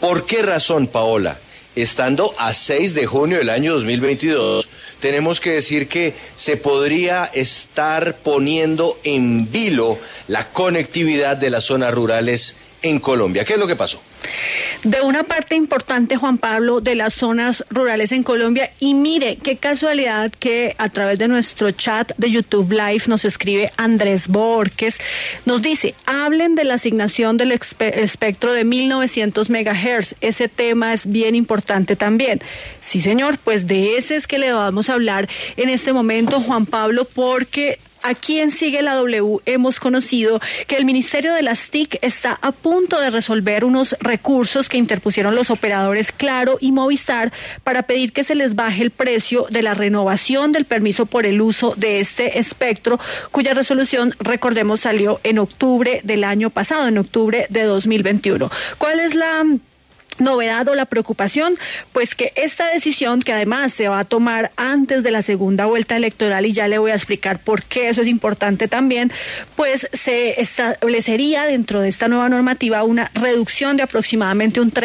¿Por qué razón, Paola? Estando a 6 de junio del año 2022, tenemos que decir que se podría estar poniendo en vilo la conectividad de las zonas rurales en Colombia. ¿Qué es lo que pasó? De una parte importante, Juan Pablo, de las zonas rurales en Colombia. Y mire, qué casualidad que a través de nuestro chat de YouTube Live nos escribe Andrés Borges, nos dice, hablen de la asignación del espectro de 1900 MHz. Ese tema es bien importante también. Sí, señor, pues de ese es que le vamos a hablar en este momento, Juan Pablo, porque aquí en Sigue la W hemos conocido que el Ministerio de las TIC está a punto de resolver unos recursos que interpusieron los operadores Claro y Movistar para pedir que se les baje el precio de la renovación del permiso por el uso de este espectro, cuya resolución, recordemos, salió en octubre del año pasado, en octubre de 2021. ¿Cuál es la novedad o la preocupación? Pues que esta decisión, que además se va a tomar antes de la segunda vuelta electoral, y ya le voy a explicar por qué eso es importante también, pues se establecería dentro de esta nueva normativa una reducción de aproximadamente un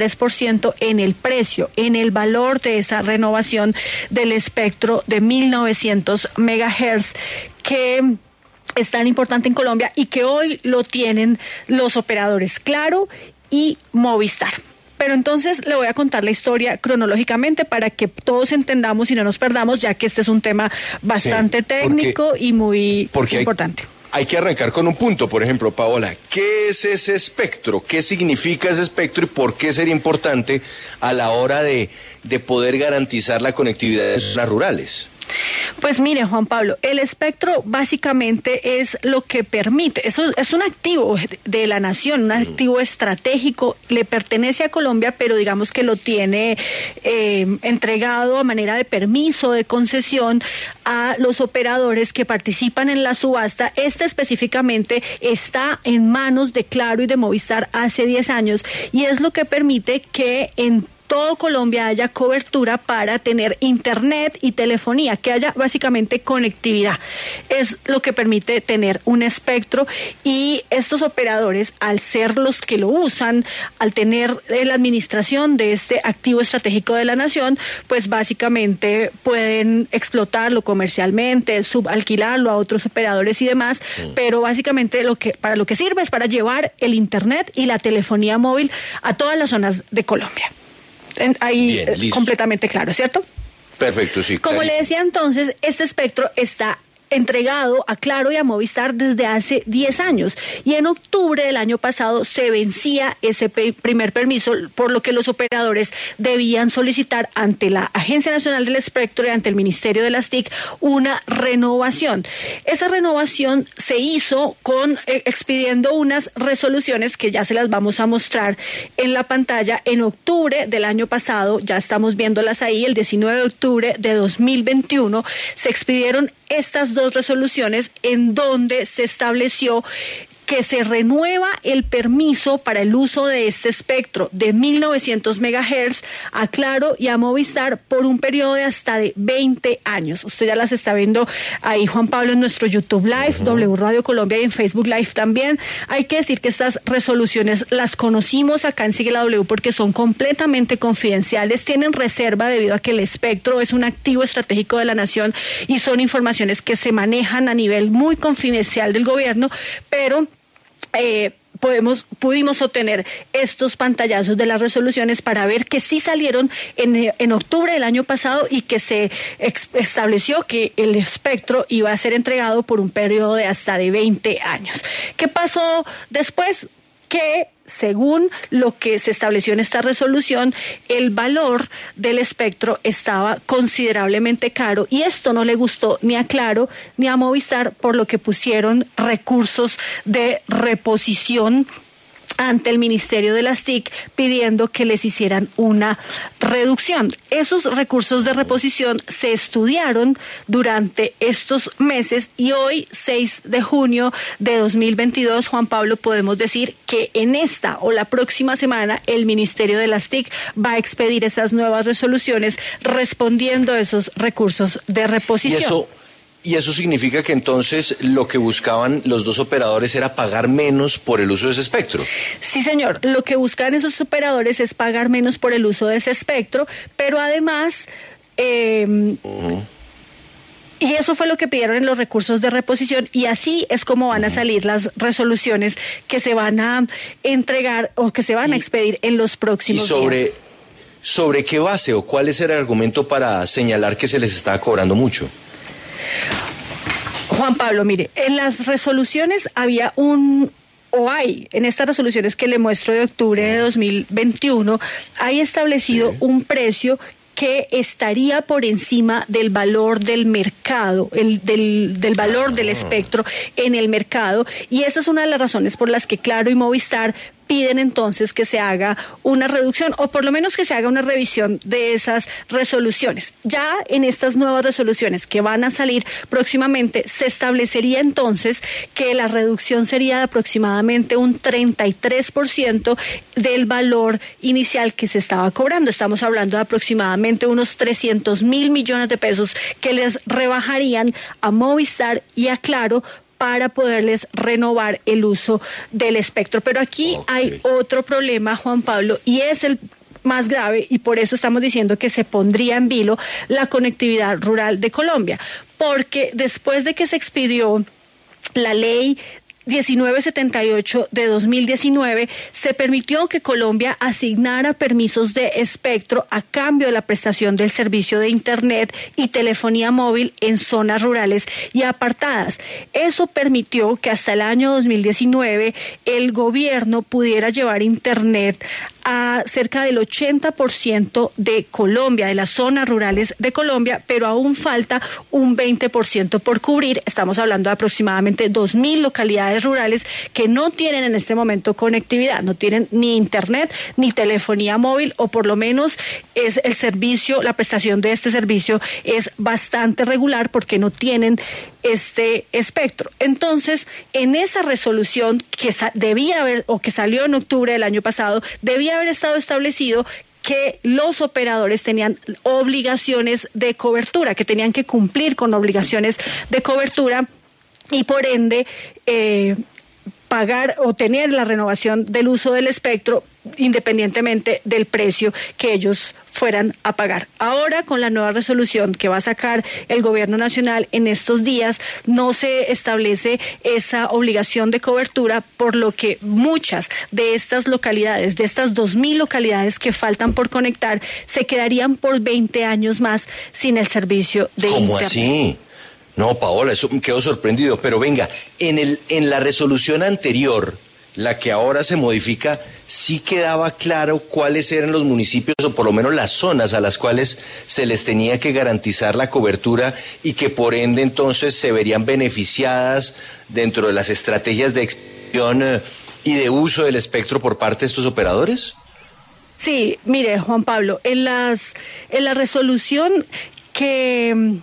33% en el precio, en el valor de esa renovación del espectro de 1900 MHz, que es tan importante en Colombia y que hoy lo tienen los operadores Claro y Movistar. Pero entonces le voy a contar la historia cronológicamente para que todos entendamos y no nos perdamos, ya que este es un tema bastante técnico y muy importante. Hay que arrancar con un punto, por ejemplo, Paola, ¿qué es ese espectro? ¿Qué significa ese espectro y por qué sería importante a la hora de poder garantizar la conectividad de zonas rurales? Pues mire, Juan Pablo, el espectro básicamente es lo que permite, eso es un activo de la nación, un activo estratégico, le pertenece a Colombia, pero digamos que lo tiene entregado a manera de permiso, de concesión a los operadores que participan en la subasta. Este específicamente está en manos de Claro y de Movistar hace 10 años y es lo que permite que en todo Colombia haya cobertura para tener internet y telefonía, que haya básicamente conectividad. Es lo que permite tener un espectro, y estos operadores, al ser los que lo usan, al tener la administración de este activo estratégico de la nación, pues básicamente pueden explotarlo comercialmente, subalquilarlo a otros operadores y demás, pero básicamente para lo que sirve es para llevar el internet y la telefonía móvil a todas las zonas de Colombia. Ahí bien, completamente claro, ¿cierto? Perfecto, sí. Como le decía entonces, este espectro está entregado a Claro y a Movistar desde hace 10 años y en octubre del año pasado se vencía ese primer permiso, por lo que los operadores debían solicitar ante la Agencia Nacional del Espectro y ante el Ministerio de las TIC una renovación. Esa renovación se hizo expidiendo unas resoluciones que ya se las vamos a mostrar en la pantalla. En octubre del año pasado, ya estamos viéndolas ahí, el 19 de octubre de 2021, se expidieron estas dos resoluciones en donde se estableció que se renueva el permiso para el uso de este espectro de 1900 MHz a Claro y a Movistar por un periodo de hasta de 20 años. Usted ya las está viendo ahí, Juan Pablo, en nuestro YouTube Live, W Radio Colombia, y en Facebook Live también. Hay que decir que estas resoluciones las conocimos acá en Sigue la W porque son completamente confidenciales, tienen reserva debido a que el espectro es un activo estratégico de la nación y son informaciones que se manejan a nivel muy confidencial del gobierno, pero pudimos obtener estos pantallazos de las resoluciones para ver que sí salieron en octubre del año pasado y que se estableció que el espectro iba a ser entregado por un periodo de hasta de 20 años. ¿Qué pasó después? Que según lo que se estableció en esta resolución, el valor del espectro estaba considerablemente caro y esto no le gustó ni a Claro ni a Movistar, por lo que pusieron recursos de reposición ante el Ministerio de las TIC pidiendo que les hicieran una reducción. Esos recursos de reposición se estudiaron durante estos meses y hoy, 6 de junio de 2022, Juan Pablo, podemos decir que en esta o la próxima semana el Ministerio de las TIC va a expedir esas nuevas resoluciones respondiendo a esos recursos de reposición. Y eso significa que entonces lo que buscaban los dos operadores era pagar menos por el uso de ese espectro. Sí, señor. Lo que buscan esos operadores es pagar menos por el uso de ese espectro, pero además... Y eso fue lo que pidieron en los recursos de reposición, y así es como van a salir las resoluciones que se van a entregar o que se van a expedir en los próximos días. ¿Sobre qué base o cuál es el argumento para señalar que se les está cobrando mucho? Juan Pablo, mire, en las resoluciones había en estas resoluciones que le muestro de octubre de 2021, hay establecido un precio que estaría por encima del valor del mercado, del valor del espectro en el mercado, y esa es una de las razones por las que Claro y Movistar piden entonces que se haga una reducción, o por lo menos que se haga una revisión de esas resoluciones. Ya en estas nuevas resoluciones que van a salir próximamente, se establecería entonces que la reducción sería de aproximadamente un 33% del valor inicial que se estaba cobrando. Estamos hablando de aproximadamente unos 300.000 millones de pesos que les rebajarían a Movistar y a Claro para poderles renovar el uso del espectro. Pero aquí hay otro problema, Juan Pablo, y es el más grave, y por eso estamos diciendo que se pondría en vilo la conectividad rural de Colombia, porque después de que se expidió la ley 1978 de 2019, se permitió que Colombia asignara permisos de espectro a cambio de la prestación del servicio de Internet y telefonía móvil en zonas rurales y apartadas. Eso permitió que hasta el año 2019 el gobierno pudiera llevar Internet a cerca del 80% de Colombia, de las zonas rurales de Colombia, pero aún falta un 20% por cubrir. Estamos hablando de aproximadamente 2.000 localidades rurales que no tienen en este momento conectividad, no tienen ni Internet ni telefonía móvil, o por lo menos es el servicio, la prestación de este servicio es bastante regular porque no tienen este espectro. Entonces, en esa resolución que debía haber, o que salió en octubre del año pasado, debía haber estado establecido que los operadores tenían obligaciones de cobertura, que tenían que cumplir con obligaciones de cobertura y por ende pagar o tener la renovación del uso del espectro independientemente del precio que ellos fueran a pagar. Ahora, con la nueva resolución que va a sacar el gobierno nacional en estos días, no se establece esa obligación de cobertura, por lo que muchas de estas localidades, de estas 2.000 localidades que faltan por conectar, se quedarían por 20 años más sin el servicio de Internet. ¿Cómo así? No, Paola, eso me quedo sorprendido. Pero venga, en la resolución anterior, la que ahora se modifica, sí quedaba claro cuáles eran los municipios, o por lo menos las zonas a las cuales se les tenía que garantizar la cobertura, y que por ende entonces se verían beneficiadas dentro de las estrategias de expansión y de uso del espectro por parte de estos operadores. Sí, mire, Juan Pablo, en la resolución que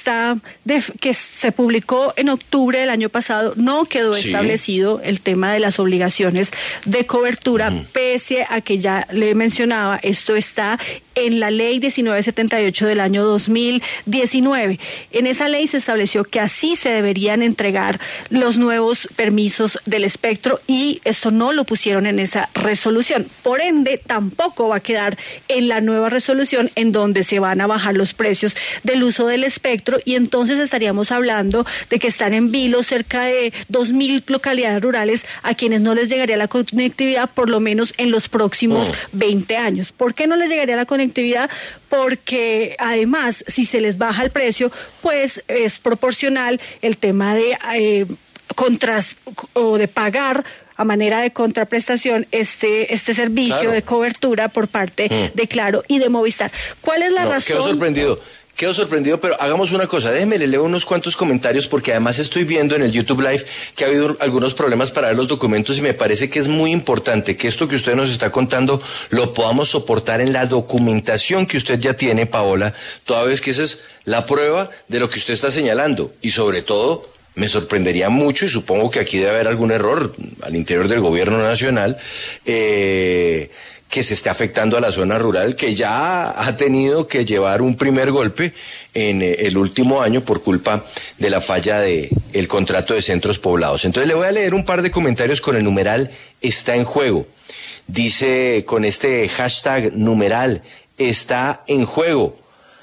se publicó en octubre del año pasado, no quedó establecido el tema de las obligaciones de cobertura, pese a que ya le mencionaba, esto está en la ley 1978 del año 2019. En esa ley se estableció que así se deberían entregar los nuevos permisos del espectro, y esto no lo pusieron en esa resolución. Por ende, tampoco va a quedar en la nueva resolución, en donde se van a bajar los precios del uso del espectro, y entonces estaríamos hablando de que están en vilo cerca de 2.000 localidades rurales a quienes no les llegaría la conectividad, por lo menos en los próximos 20 años. ¿Por qué no les llegaría la conectividad? Porque además, si se les baja el precio, pues es proporcional el tema de de pagar a manera de contraprestación este servicio de cobertura por parte de Claro y de Movistar. ¿Cuál es la razón? Quedo sorprendido, pero hagamos una cosa, le leo unos cuantos comentarios, porque además estoy viendo en el YouTube Live que ha habido algunos problemas para ver los documentos, y me parece que es muy importante que esto que usted nos está contando lo podamos soportar en la documentación que usted ya tiene, Paola, toda vez que esa es la prueba de lo que usted está señalando, y sobre todo me sorprendería mucho, y supongo que aquí debe haber algún error al interior del gobierno nacional, que se esté afectando a la zona rural, que ya ha tenido que llevar un primer golpe en el último año por culpa de la falla de el contrato de centros poblados. Entonces le voy a leer un par de comentarios con el numeral está en juego. Dice con este hashtag numeral está en juego.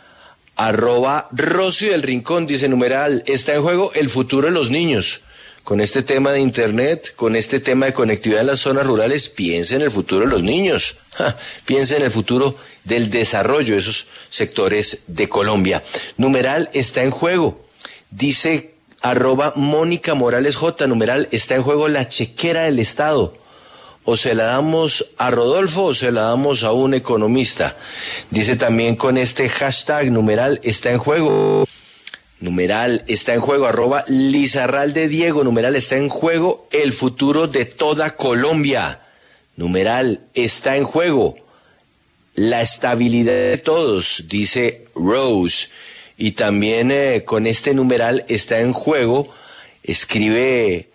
@Rosy del Rincón dice numeral está en juego el futuro de los niños. Con este tema de internet, con este tema de conectividad en las zonas rurales, piense en el futuro de los niños, piense en el futuro del desarrollo de esos sectores de Colombia. Numeral está en juego, dice @Mónica Morales J, numeral está en juego la chequera del Estado. O se la damos a Rodolfo o se la damos a un economista. Dice también con este hashtag numeral está en juego. Numeral está en juego, @Lizarralde Diego, numeral está en juego el futuro de toda Colombia. Numeral está en juego la estabilidad de todos, dice Rose. Y también con este numeral está en juego, escribe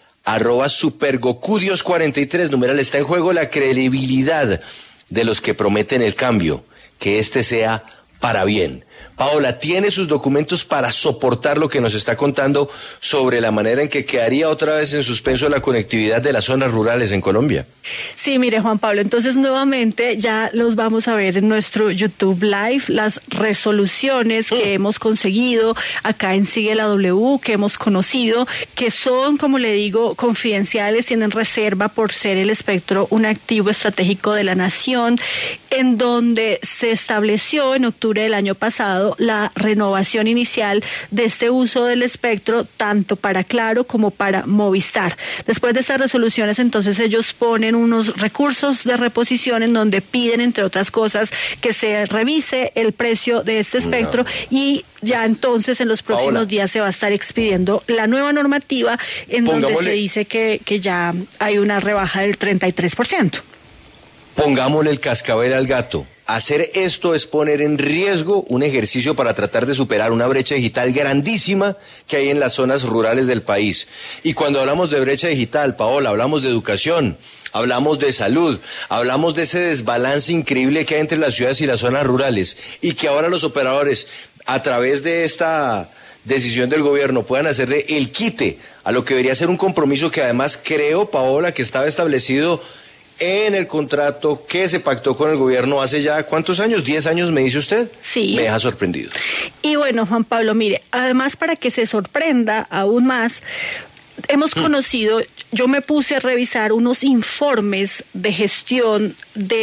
@SuperGokudios43, numeral está en juego la credibilidad de los que prometen el cambio, que este sea para bien. Paola, ¿tiene sus documentos para soportar lo que nos está contando sobre la manera en que quedaría otra vez en suspenso la conectividad de las zonas rurales en Colombia? Sí, mire, Juan Pablo, entonces nuevamente ya los vamos a ver en nuestro YouTube Live, las resoluciones que hemos conseguido acá en Sigue la W, que hemos conocido, que son, como le digo, confidenciales, tienen reserva por ser el espectro un activo estratégico de la nación, en donde se estableció en octubre del año pasado la renovación inicial de este uso del espectro tanto para Claro como para Movistar. Después de estas resoluciones, entonces ellos ponen unos recursos de reposición en donde piden, entre otras cosas, que se revise el precio de este espectro y ya entonces en los próximos días se va a estar expidiendo la nueva normativa en donde se dice que ya hay una rebaja del 33%. Pongámosle el cascabel al gato. Hacer esto es poner en riesgo un ejercicio para tratar de superar una brecha digital grandísima que hay en las zonas rurales del país. Y cuando hablamos de brecha digital, Paola, hablamos de educación, hablamos de salud, hablamos de ese desbalance increíble que hay entre las ciudades y las zonas rurales, y que ahora los operadores, a través de esta decisión del gobierno, puedan hacerle el quite a lo que debería ser un compromiso que además creo, Paola, que estaba establecido en el contrato que se pactó con el gobierno hace ya, ¿cuántos años? ¿10 años me dice usted? Sí. Me deja sorprendido. Y bueno, Juan Pablo, mire, además para que se sorprenda aún más, hemos conocido, yo me puse a revisar unos informes de gestión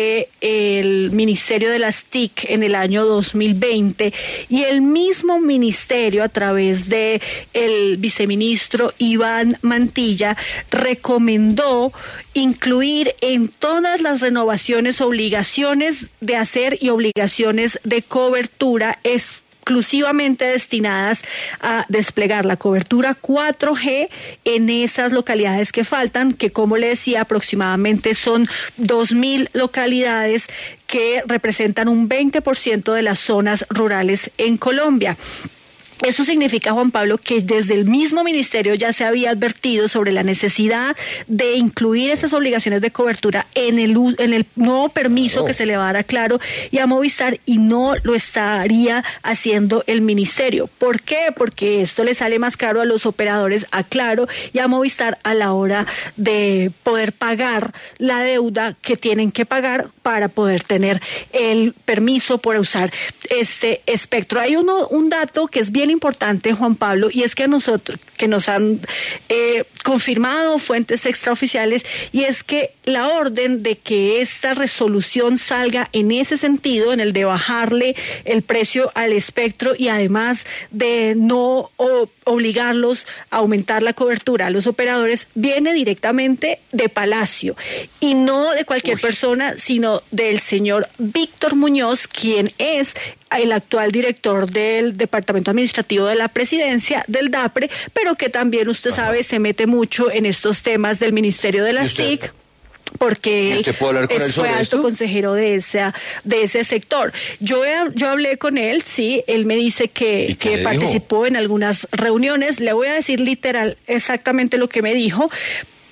del Ministerio de las TIC en el año 2020 y el mismo ministerio a través de el viceministro Iván Mantilla recomendó incluir en todas las renovaciones obligaciones de hacer y obligaciones de cobertura exclusivamente destinadas a desplegar la cobertura 4G en esas localidades que faltan, que como le decía, aproximadamente son 2.000 localidades que representan un 20% de las zonas rurales en Colombia. Eso significa, Juan Pablo, que desde el mismo ministerio ya se había advertido sobre la necesidad de incluir esas obligaciones de cobertura en el nuevo permiso que se le va a dar a Claro y a Movistar, y no lo estaría haciendo el ministerio. ¿Por qué? Porque esto le sale más caro a los operadores, a Claro y a Movistar, a la hora de poder pagar la deuda que tienen que pagar para poder tener el permiso por usar este espectro. Hay un dato que es bien importante, Juan Pablo, y es que nosotros, que nos han confirmado fuentes extraoficiales, y es que la orden de que esta resolución salga en ese sentido, en el de bajarle el precio al espectro y además de no obligarlos a aumentar la cobertura a los operadores, viene directamente de Palacio y no de cualquier persona, sino del señor Víctor Muñoz, quien es el actual director del Departamento Administrativo de la Presidencia, del DAPRE, pero que también, usted sabe, se mete mucho en estos temas del Ministerio de las TIC, porque él fue alto consejero de ese sector. Yo hablé con él, sí, él me dice que participó en algunas reuniones. Le voy a decir literal exactamente lo que me dijo,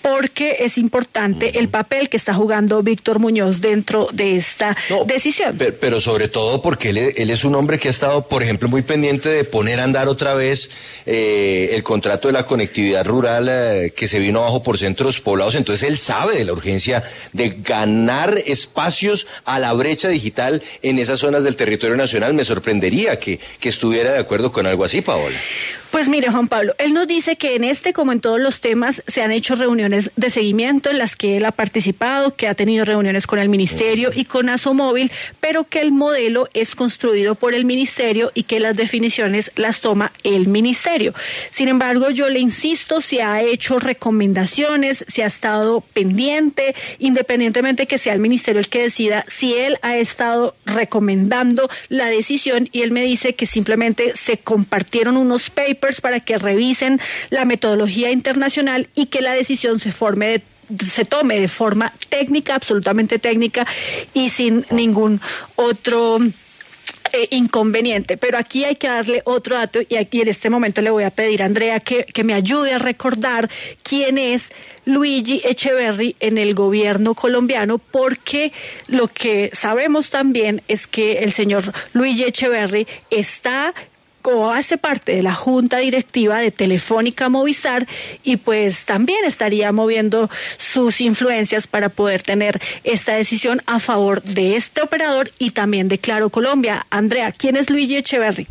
porque es importante el papel que está jugando Víctor Muñoz dentro de esta decisión. Pero sobre todo porque él es un hombre que ha estado, por ejemplo, muy pendiente de poner a andar otra vez el contrato de la conectividad rural que se vino abajo por centros poblados. Entonces él sabe de la urgencia de ganar espacios a la brecha digital en esas zonas del territorio nacional. Me sorprendería que estuviera de acuerdo con algo así, Paola. Pues mire, Juan Pablo, él nos dice que en este, como en todos los temas, se han hecho reuniones de seguimiento en las que él ha participado, que ha tenido reuniones con el Ministerio y con Asomóvil, pero que el modelo es construido por el Ministerio y que las definiciones las toma el Ministerio. Sin embargo, yo le insisto, se ha hecho recomendaciones, se ha estado pendiente, independientemente que sea el Ministerio el que decida, si él ha estado recomendando la decisión, y él me dice que simplemente se compartieron unos papers para que revisen la metodología internacional y que la decisión se tome de forma técnica, absolutamente técnica y sin ningún otro inconveniente. Pero aquí hay que darle otro dato, y aquí en este momento le voy a pedir a Andrea que me ayude a recordar quién es Luigi Echeverry en el gobierno colombiano, porque lo que sabemos también es que el señor Luigi Echeverry está o hace parte de la junta directiva de Telefónica Movistar, y pues también estaría moviendo sus influencias para poder tener esta decisión a favor de este operador y también de Claro Colombia. Andrea, ¿quién es Luigi Echeverry?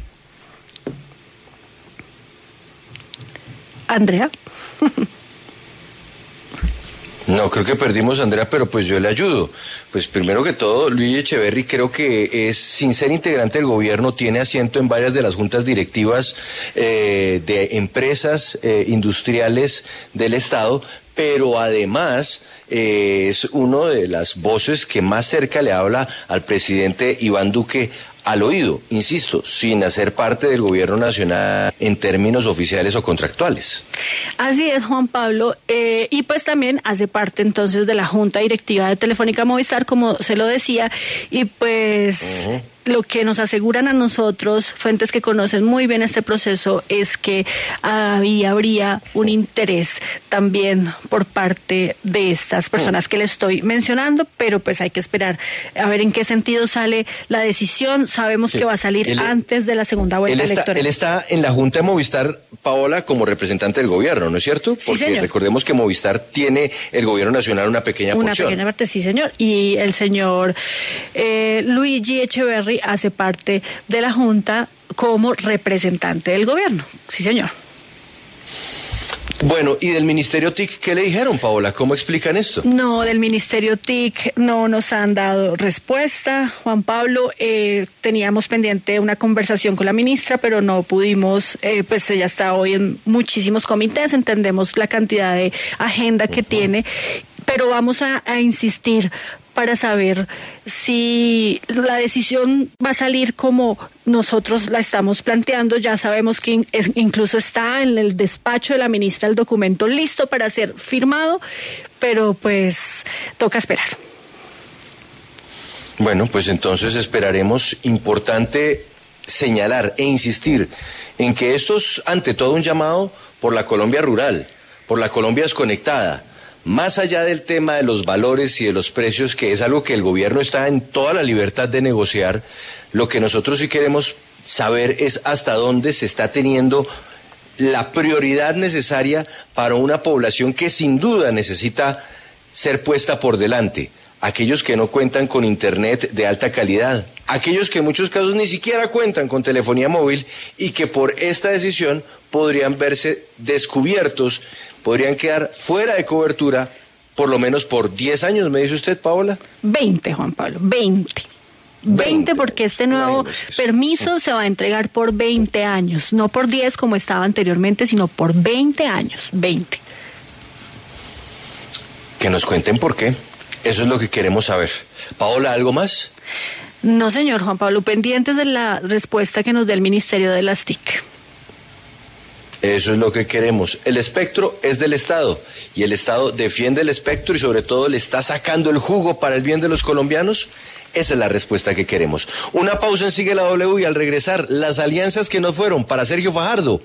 Andrea. No, creo que perdimos a Andrea, pero pues yo le ayudo. Pues primero que todo, Luigi Echeverry creo que es, sin ser integrante del gobierno, tiene asiento en varias de las juntas directivas de empresas industriales del Estado, pero además es uno de las voces que más cerca le habla al presidente Iván Duque al oído, insisto, sin hacer parte del gobierno nacional en términos oficiales o contractuales. Así es, Juan Pablo, y pues también hace parte entonces de la junta directiva de Telefónica Movistar, como se lo decía, y pues lo que nos aseguran a nosotros, fuentes que conocen muy bien este proceso, es que habría un interés también por parte de estas personas que le estoy mencionando, pero pues hay que esperar a ver en qué sentido sale la decisión. Sabemos que va a salir antes de la segunda vuelta electoral. Él está en la junta de Movistar, Paola, como representante del gobierno, ¿no es cierto? Sí, porque señor. Recordemos que Movistar tiene el gobierno nacional una pequeña porción. Una pequeña parte, sí, señor. Y el señor Luigi Echeverry hace parte de la Junta como representante del gobierno. Sí, señor. Bueno, ¿y del Ministerio TIC qué le dijeron, Paola? ¿Cómo explican esto? No, del Ministerio TIC no nos han dado respuesta, Juan Pablo. Teníamos pendiente una conversación con la ministra, pero no pudimos, pues ella está hoy en muchísimos comités, entendemos la cantidad de agenda que tiene, pero vamos a insistir para saber si la decisión va a salir como nosotros la estamos planteando. Ya sabemos que incluso está en el despacho de la ministra el documento listo para ser firmado, pero pues toca esperar. Bueno, pues entonces esperaremos. Importante señalar e insistir en que esto es ante todo un llamado por la Colombia rural, por la Colombia desconectada. Más allá del tema de los valores y de los precios, que es algo que el gobierno está en toda la libertad de negociar, lo que nosotros sí queremos saber es hasta dónde se está teniendo la prioridad necesaria para una población que sin duda necesita ser puesta por delante. Aquellos que no cuentan con internet de alta calidad, aquellos que en muchos casos ni siquiera cuentan con telefonía móvil y que por esta decisión podrían verse descubiertos, podrían quedar fuera de cobertura por lo menos por 10 años, ¿me dice usted, Paola? 20, Juan Pablo, 20, porque este nuevo permiso se va a entregar por 20 años, no por 10 como estaba anteriormente, sino por 20 años, 20. Que nos cuenten por qué. Eso es lo que queremos saber. Paola, ¿algo más? No, señor Juan Pablo, pendientes de la respuesta que nos dé el Ministerio de las TIC. Eso es lo que queremos. El espectro es del Estado y el Estado defiende el espectro y sobre todo le está sacando el jugo para el bien de los colombianos. Esa es la respuesta que queremos. Una pausa en Sigue la W y al regresar, las alianzas que no fueron para Sergio Fajardo